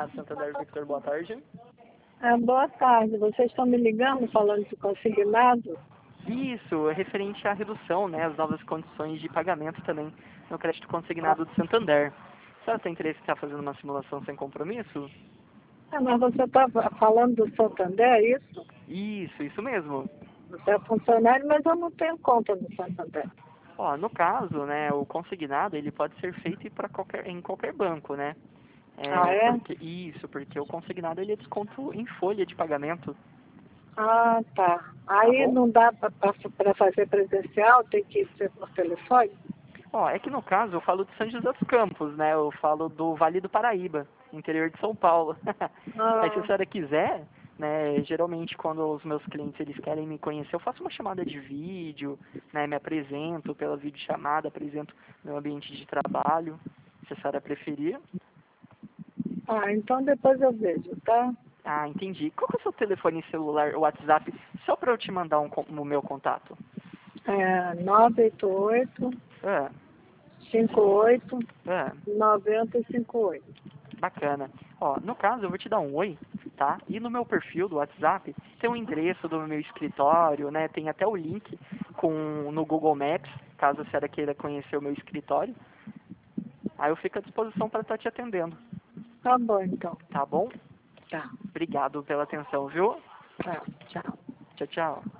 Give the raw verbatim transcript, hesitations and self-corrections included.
Consignado Santander Victor, boa tarde. É, boa tarde. Vocês estão me ligando falando de consignado? Isso, é referente à redução, né, as novas condições de pagamento também no crédito Ah, consignado do Santander. A senhora tem interesse em estar fazendo uma simulação sem compromisso? é, mas você está falando do Santander, é isso? Isso, isso mesmo. Você é funcionário, mas eu não tenho conta no Santander. Ó, no caso, né, o consignado ele pode ser feito para qualquer, em qualquer banco, né? Ah, É, é? porque, isso, porque o consignado ele é desconto em folha de pagamento, Ah, tá. tá Aí bom? não dá para fazer presencial, tem que ser por telefone? Ó, é que no caso eu falo de São José dos Campos, né? Eu falo do Vale do Paraíba, interior de São Paulo. Aí se a Ah, senhora quiser, né, geralmente quando os meus clientes eles querem me conhecer, eu faço uma chamada de vídeo, né, me apresento pela videochamada, apresento meu ambiente de trabalho, se a senhora preferir. ah, então depois eu vejo, tá? Ah, entendi. Qual que é o seu telefone celular, o WhatsApp, só para eu te mandar um, con- o meu contato? É nove oito oito, Ah, cinco oito, ah. nove zero cinco oito. Bacana. Ó, no caso, eu vou te dar um oi, tá? E no meu perfil do WhatsApp tem o endereço do meu escritório, né? Tem até o link com, no Google Maps, caso a senhora queira conhecer o meu escritório. Aí eu fico à disposição para estar te atendendo, Tá bom, então. tá bom? Tá, Obrigado pela atenção, viu? tá, tchau. Tchau, tchau.